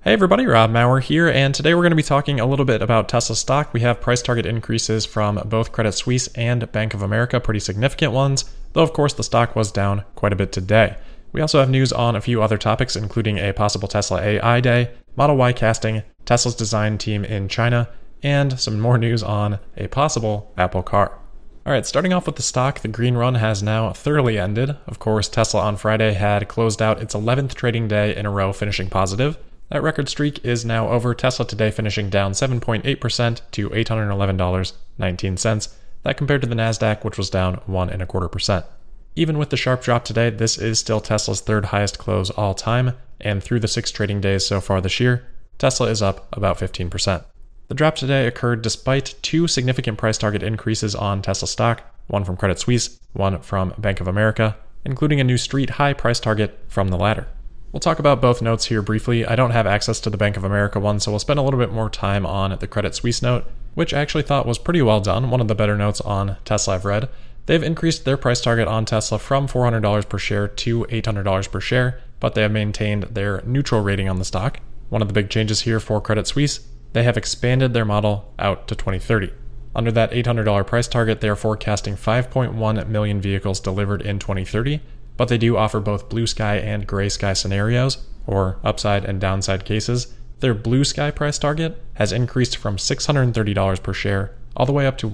Hey everybody, Rob Maurer here, and today we're going to be talking a little bit about Tesla stock. We have price target increases from both Credit Suisse and Bank of America, pretty significant ones, though of course the stock was down quite a bit today. We also have news on a few other topics, including a possible Tesla AI day, Model Y casting, Tesla's design team in China, and some more news on a possible Apple car. Alright, starting off with the stock, the green run has now thoroughly ended. Of course, Tesla on Friday had closed out its 11th trading day in a row, finishing positive. That record streak is now over. Tesla today finishing down 7.8% to $811.19. That compared to the Nasdaq, which was down 1.25%. Even with the sharp drop today, this is still Tesla's third highest close all time, and through the 6 trading days so far this year, Tesla is up about 15%. The drop today occurred despite 2 significant price target increases on Tesla stock, one from Credit Suisse, one from Bank of America, including a new street high price target from the latter. We'll talk about both notes here briefly. I don't have access to the Bank of America one, so we'll spend a little bit more time on the Credit Suisse note, which I actually thought was pretty well done, one of the better notes on Tesla I've read. They've increased their price target on Tesla from $400 per share to $800 per share, but they have maintained their neutral rating on the stock. One of the big changes here for Credit Suisse, they have expanded their model out to 2030. Under that $800 price target, they are forecasting 5.1 million vehicles delivered in 2030, but they do offer both blue sky and gray sky scenarios, or upside and downside cases. Their blue sky price target has increased from $630 per share all the way up to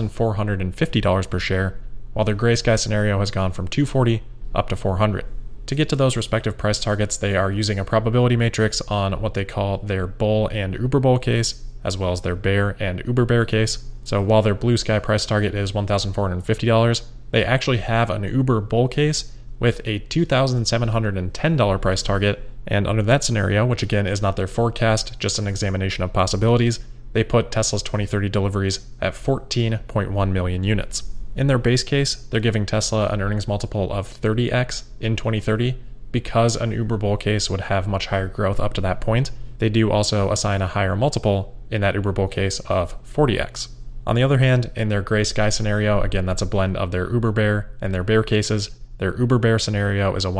$1,450 per share, while their gray sky scenario has gone from $240 up to $400. To get to those respective price targets, they are using a probability matrix on what they call their bull and uber bull case, as well as their bear and uber bear case. So while their blue sky price target is $1,450, they actually have an uber bull case with a $2,710 price target, and under that scenario, which again is not their forecast, just an examination of possibilities, they put Tesla's 2030 deliveries at 14.1 million units. In their base case, they're giving Tesla an earnings multiple of 30x in 2030. Because an uber bull case would have much higher growth up to that point, they do also assign a higher multiple in that uber bull case of 40x. On the other hand, in their gray sky scenario, again that's a blend of their uber bear and their bear cases, their uber bear scenario is a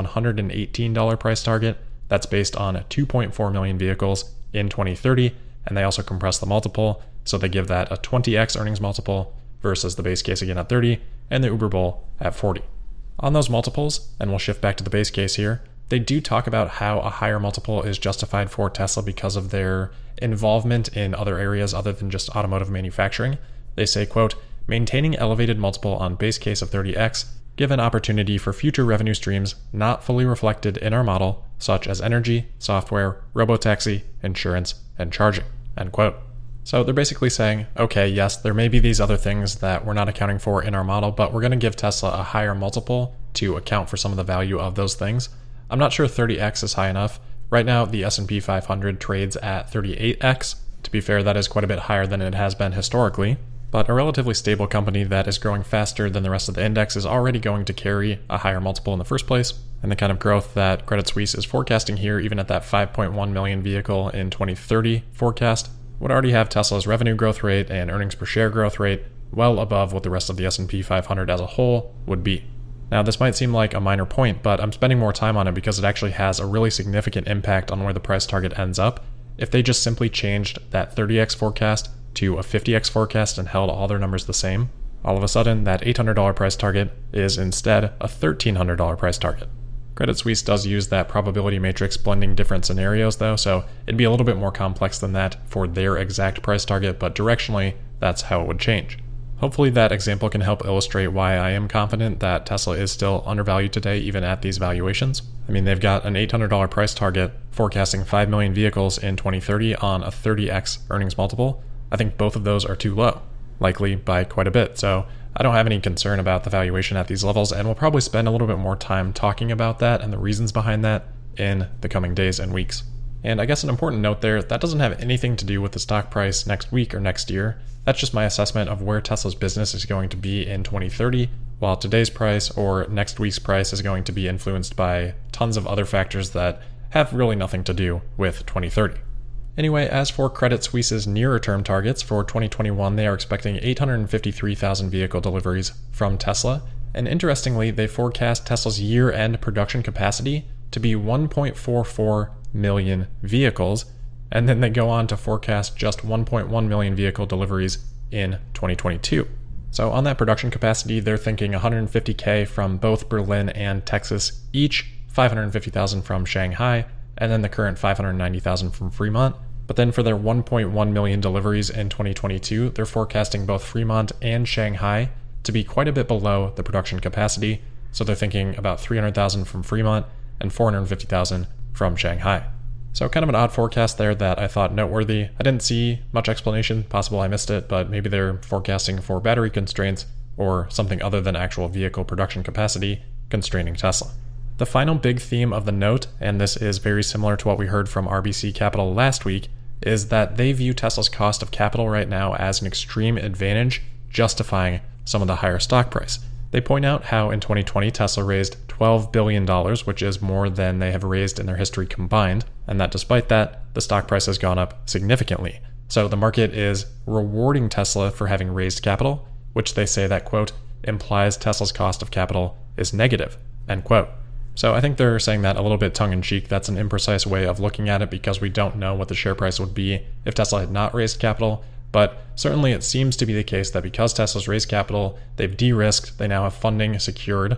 $118 price target. That's based on 2.4 million vehicles in 2030, and they also compress the multiple, so they give that a 20x earnings multiple versus the base case again at 30, and the uber bull at 40. On those multiples, and we'll shift back to the base case here, they do talk about how a higher multiple is justified for Tesla because of their involvement in other areas other than just automotive manufacturing. They say, quote, maintaining elevated multiple on base case of 30x give an opportunity for future revenue streams not fully reflected in our model, such as energy, software, robotaxi, insurance, and charging, end quote. So they're basically saying, okay, yes, there may be these other things that we're not accounting for in our model, but we're going to give Tesla a higher multiple to account for some of the value of those things. I'm not sure 30x is high enough. Right now, the S&P 500 trades at 38x. To be fair, that is quite a bit higher than it has been historically. But a relatively stable company that is growing faster than the rest of the index is already going to carry a higher multiple in the first place. And the kind of growth that Credit Suisse is forecasting here, even at that 5.1 million vehicle in 2030 forecast, would already have Tesla's revenue growth rate and earnings per share growth rate well above what the rest of the S&P 500 as a whole would be. Now, this might seem like a minor point, but I'm spending more time on it because it actually has a really significant impact on where the price target ends up. If they just simply changed that 30x forecast to a 50x forecast and held all their numbers the same, all of a sudden that $800 price target is instead a $1,300 price target. Credit Suisse does use that probability matrix blending different scenarios though, so it'd be a little bit more complex than that for their exact price target, but directionally, that's how it would change. Hopefully that example can help illustrate why I am confident that Tesla is still undervalued today even at these valuations. I mean, they've got an $800 price target forecasting 5 million vehicles in 2030 on a 30x earnings multiple. I think both of those are too low, likely by quite a bit. So I don't have any concern about the valuation at these levels, and we'll probably spend a little bit more time talking about that and the reasons behind that in the coming days and weeks. And I guess an important note there, that doesn't have anything to do with the stock price next week or next year. That's just my assessment of where Tesla's business is going to be in 2030, while today's price or next week's price is going to be influenced by tons of other factors that have really nothing to do with 2030. Anyway, as for Credit Suisse's nearer term targets for 2021, they are expecting 853,000 vehicle deliveries from Tesla. And interestingly, they forecast Tesla's year-end production capacity to be 1.44 million vehicles, And then they go on to forecast just 1.1 million vehicle deliveries in 2022. So on that production capacity, they're thinking 150K from both Berlin and Texas each, 550,000 from Shanghai, and then the current 590,000 from Fremont. But then for their 1.1 million deliveries in 2022, they're forecasting both Fremont and Shanghai to be quite a bit below the production capacity. So they're thinking about 300,000 from Fremont and 450,000 from Shanghai. So kind of an odd forecast there that I thought noteworthy. I didn't see much explanation, possible I missed it, but maybe they're forecasting for battery constraints or something other than actual vehicle production capacity constraining Tesla. The final big theme of the note, and this is very similar to what we heard from RBC Capital last week, is that they view Tesla's cost of capital right now as an extreme advantage, justifying some of the higher stock price. They point out how in 2020 Tesla raised $12 billion, which is more than they have raised in their history combined, and that despite that, the stock price has gone up significantly. So the market is rewarding Tesla for having raised capital, which they say that, quote, implies Tesla's cost of capital is negative, end quote. So I think they're saying that a little bit tongue-in-cheek. That's an imprecise way of looking at it because we don't know what the share price would be if Tesla had not raised capital. But certainly it seems to be the case that because Tesla's raised capital, they've de-risked, they now have funding secured,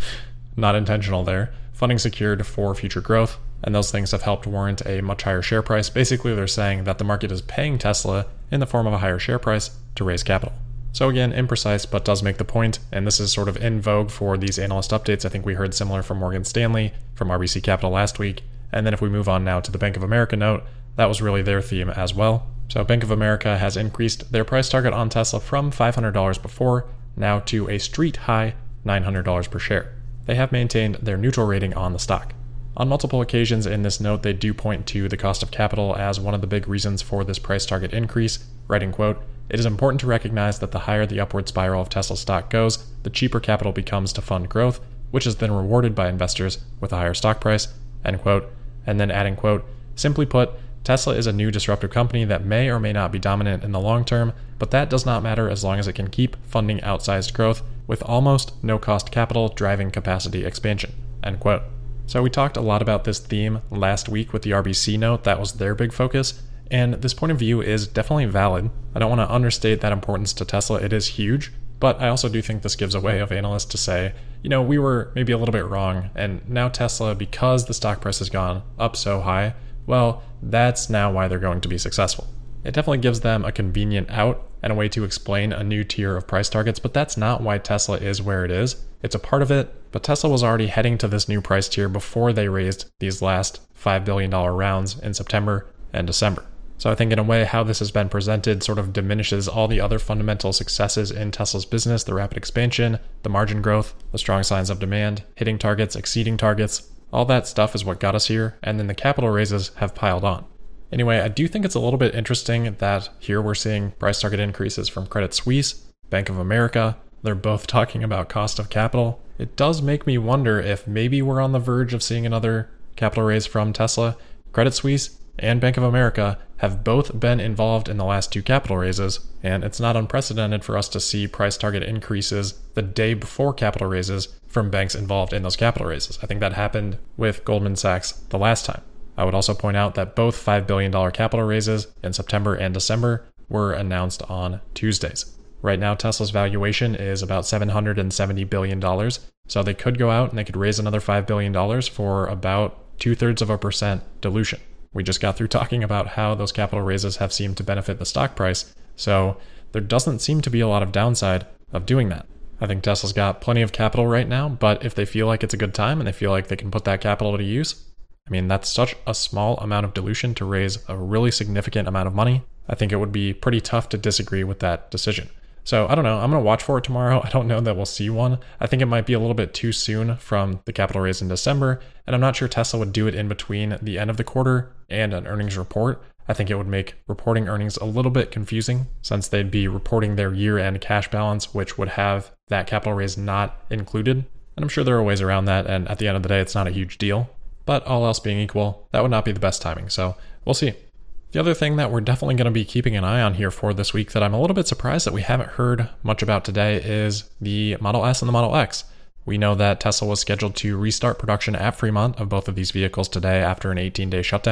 not intentional there, funding secured for future growth, and those things have helped warrant a much higher share price. Basically, they're saying that the market is paying Tesla in the form of a higher share price to raise capital. So again, imprecise, but does make the point, and this is sort of in vogue for these analyst updates. I think we heard similar from Morgan Stanley, from RBC Capital last week, and then if we move on now to the Bank of America note, that was really their theme as well. So Bank of America has increased their price target on Tesla from $500 before, now to a street high $900 per share. They have maintained their neutral rating on the stock. On multiple occasions in this note, they do point to the cost of capital as one of the big reasons for this price target increase, writing, quote, it is important to recognize that the higher the upward spiral of Tesla stock goes, the cheaper capital becomes to fund growth, which is then rewarded by investors with a higher stock price, end quote. And then adding, quote, simply put, Tesla is a new disruptive company that may or may not be dominant in the long term, but that does not matter as long as it can keep funding outsized growth with almost no cost capital driving capacity expansion, end quote. So we talked a lot about this theme last week with the RBC note. That was their big focus. And this point of view is definitely valid. I don't want to understate that importance to Tesla. It is huge. But I also do think this gives a way of analysts to say, we were maybe a little bit wrong. And now Tesla, because the stock price has gone up so high, well, that's now why they're going to be successful. It definitely gives them a convenient out and a way to explain a new tier of price targets, but that's not why Tesla is where it is. It's a part of it, but Tesla was already heading to this new price tier before they raised these last $5 billion rounds in September and December. So I think in a way how this has been presented sort of diminishes all the other fundamental successes in Tesla's business, the rapid expansion, the margin growth, the strong signs of demand, hitting targets, exceeding targets. All that stuff is what got us here, and then the capital raises have piled on. Anyway, I do think it's a little bit interesting that here we're seeing price target increases from Credit Suisse, Bank of America. They're both talking about cost of capital. It does make me wonder if maybe we're on the verge of seeing another capital raise from Tesla. Credit Suisse and Bank of America have both been involved in the last two capital raises, and it's not unprecedented for us to see price target increases the day before capital raises from banks involved in those capital raises. I think that happened with Goldman Sachs the last time. I would also point out that both $5 billion capital raises in September and December were announced on Tuesdays. Right now, Tesla's valuation is about $770 billion, so they could go out and they could raise another $5 billion for about 0.2% dilution. We just got through talking about how those capital raises have seemed to benefit the stock price, so there doesn't seem to be a lot of downside of doing that. I think Tesla's got plenty of capital right now, but if they feel like it's a good time and they feel like they can put that capital to use, that's such a small amount of dilution to raise a really significant amount of money. I think it would be pretty tough to disagree with that decision. So I don't know. I'm going to watch for it tomorrow. I don't know that we'll see one. I think it might be a little bit too soon from the capital raise in December, and I'm not sure Tesla would do it in between the end of the quarter and an earnings report. I think it would make reporting earnings a little bit confusing since they'd be reporting their year-end cash balance, which would have that capital raise not included. And I'm sure there are ways around that, and at the end of the day, it's not a huge deal. But all else being equal, that would not be the best timing, so we'll see. The other thing that we're definitely going to be keeping an eye on here for this week that I'm a little bit surprised that we haven't heard much about today is the Model S and the Model X. We know that Tesla was scheduled to restart production at Fremont of both of these vehicles today after an 18-day shutdown.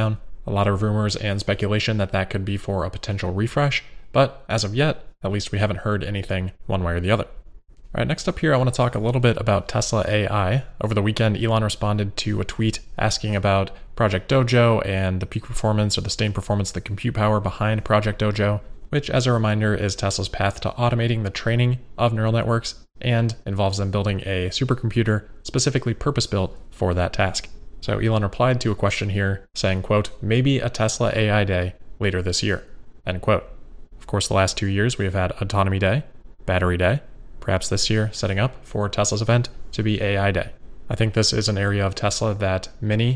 A lot of rumors and speculation that could be for a potential refresh, but as of yet, at least we haven't heard anything one way or the other. All right, next up here, I want to talk a little bit about Tesla AI. Over the weekend, Elon responded to a tweet asking about Project Dojo and the peak performance or the sustained performance, the compute power behind Project Dojo, which, as a reminder, is Tesla's path to automating the training of neural networks and involves them building a supercomputer specifically purpose-built for that task. So Elon replied to a question here saying, quote, maybe a Tesla AI day later this year, end quote. Of course, the last 2 years we have had Autonomy Day, Battery Day, perhaps this year setting up for Tesla's event to be AI Day. I think this is an area of Tesla that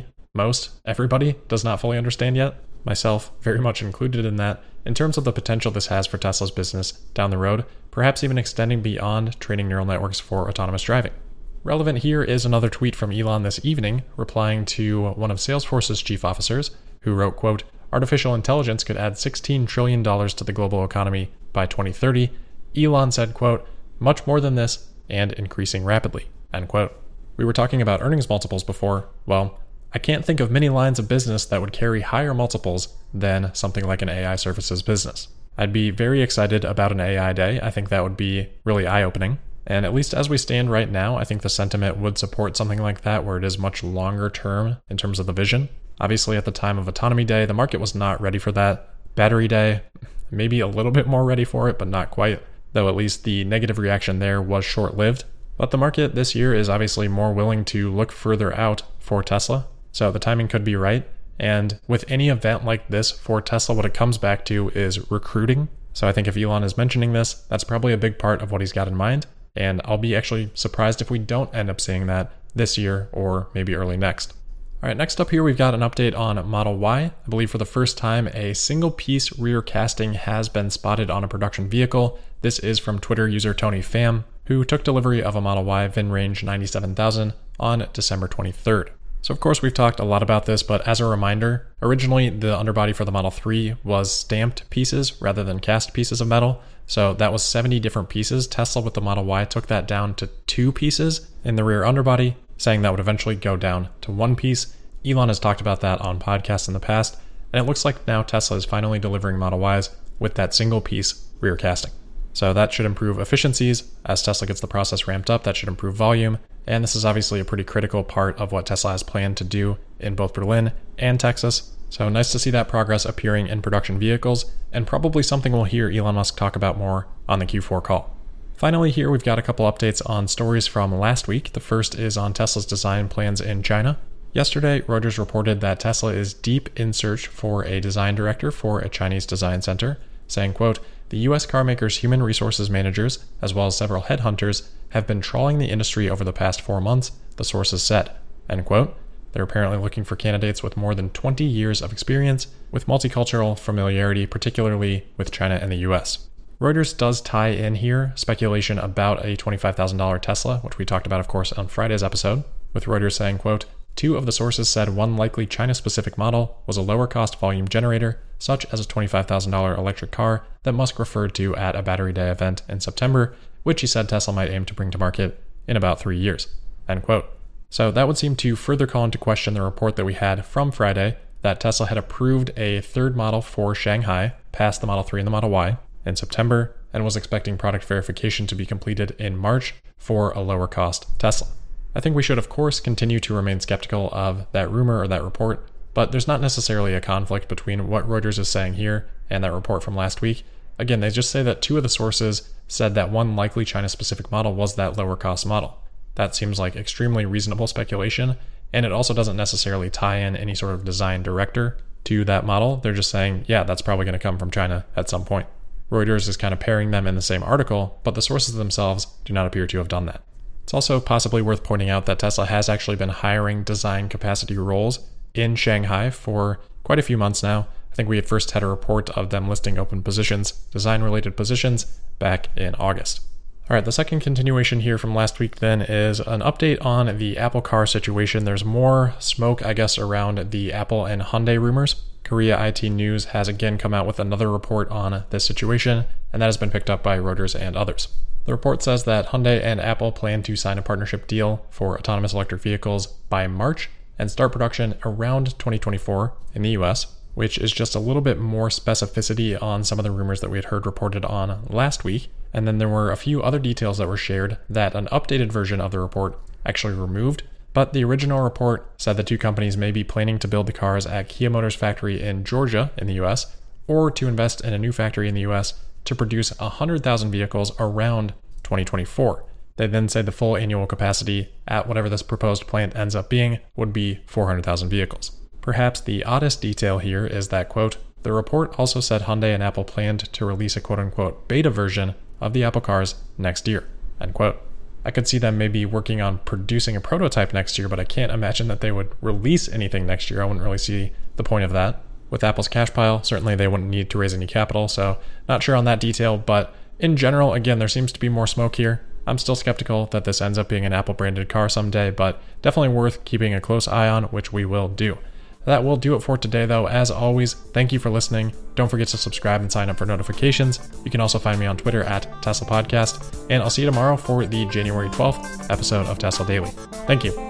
most, everybody does not fully understand yet, myself very much included in that, in terms of the potential this has for Tesla's business down the road, perhaps even extending beyond training neural networks for autonomous driving. Relevant here is another tweet from Elon this evening, replying to one of Salesforce's chief officers, who wrote, quote, artificial intelligence could add $16 trillion to the global economy by 2030. Elon said, quote, much more than this and increasing rapidly, end quote. We were talking about earnings multiples before. Well, I can't think of many lines of business that would carry higher multiples than something like an AI services business. I'd be very excited about an AI day. I think that would be really eye-opening. And at least as we stand right now, I think the sentiment would support something like that where it is much longer term in terms of the vision. Obviously, at the time of Autonomy Day, the market was not ready for that. Battery Day, maybe a little bit more ready for it, but not quite, though at least the negative reaction there was short-lived. But the market this year is obviously more willing to look further out for Tesla, so the timing could be right. And with any event like this for Tesla, what it comes back to is recruiting. So I think if Elon is mentioning this, that's probably a big part of what he's got in mind. And I'll be actually surprised if we don't end up seeing that this year or maybe early next. All right, next up here, we've got an update on Model Y. I believe for the first time, a single piece rear casting has been spotted on a production vehicle. This is from Twitter user Tony Pham, who took delivery of a Model Y VIN range 97,000 on December 23rd. So of course we've talked a lot about this, but as a reminder, originally the underbody for the Model 3 was stamped pieces rather than cast pieces of metal. So that was 70 different pieces. Tesla with the Model Y took that down to 2 pieces in the rear underbody, saying that would eventually go down to 1 piece. Elon has talked about that on podcasts in the past, and it looks like now Tesla is finally delivering Model Ys with that single piece rear casting. So that should improve efficiencies. As Tesla gets the process ramped up, that should improve volume. And this is obviously a pretty critical part of what Tesla has planned to do in both Berlin and Texas. So nice to see that progress appearing in production vehicles, and probably something we'll hear Elon Musk talk about more on the Q4 call. Finally, here we've got a couple updates on stories from last week. The first is on Tesla's design plans in China. Yesterday, Reuters reported that Tesla is deep in search for a design director for a Chinese design center, saying, quote, the US carmaker's human resources managers, as well as several headhunters, have been trawling the industry over the past 4 months, the sources said, end quote. They're apparently looking for candidates with more than 20 years of experience with multicultural familiarity, particularly with China and the US. Reuters does tie in here speculation about a $25,000 Tesla, which we talked about, of course, on Friday's episode, with Reuters saying, quote, 2 of the sources said one likely China-specific model was a lower-cost volume generator, such as a $25,000 electric car that Musk referred to at a Battery Day event in September, which he said Tesla might aim to bring to market in about 3 years, end quote. So that would seem to further call into question the report that we had from Friday that Tesla had approved a third model for Shanghai, past the Model 3 and the Model Y, in September, and was expecting product verification to be completed in March for a lower-cost Tesla. I think we should, of course, continue to remain skeptical of that rumor or that report, but there's not necessarily a conflict between what Reuters is saying here and that report from last week. Again, they just say that 2 of the sources said that one likely China-specific model was that lower-cost model. That seems like extremely reasonable speculation, and it also doesn't necessarily tie in any sort of design director to that model. They're just saying, yeah, that's probably going to come from China at some point. Reuters is kind of pairing them in the same article, but the sources themselves do not appear to have done that. It's also possibly worth pointing out that Tesla has actually been hiring design capacity roles in Shanghai for quite a few months now. I think we had first had a report of them listing open positions, design-related positions, back in August. All right, the second continuation here from last week then is an update on the Apple Car situation. There's more smoke, I guess, around the Apple and Hyundai rumors. Korea IT News has again come out with another report on this situation, and that has been picked up by Reuters and others. The report says that Hyundai and Apple plan to sign a partnership deal for autonomous electric vehicles by March and start production around 2024 in the US. which is just a little bit more specificity on some of the rumors that we had heard reported on last week. And then there were a few other details that were shared that an updated version of the report actually removed. But the original report said the two companies may be planning to build the cars at Kia Motors factory in Georgia in the US, or to invest in a new factory in the US to produce 100,000 vehicles around 2024. They then said the full annual capacity at whatever this proposed plant ends up being would be 400,000 vehicles. Perhaps the oddest detail here is that, quote, the report also said Hyundai and Apple planned to release a quote-unquote beta version of the Apple cars next year, end quote. I could see them maybe working on producing a prototype next year, but I can't imagine that they would release anything next year. I wouldn't really see the point of that. With Apple's cash pile, certainly they wouldn't need to raise any capital, so not sure on that detail, but in general, again, there seems to be more smoke here. I'm still skeptical that this ends up being an Apple-branded car someday, but definitely worth keeping a close eye on, which we will do. That will do it for today, though. As always, thank you for listening. Don't forget to subscribe and sign up for notifications. You can also find me on Twitter at Tesla Podcast, and I'll see you tomorrow for the January 12th episode of Tesla Daily. Thank you.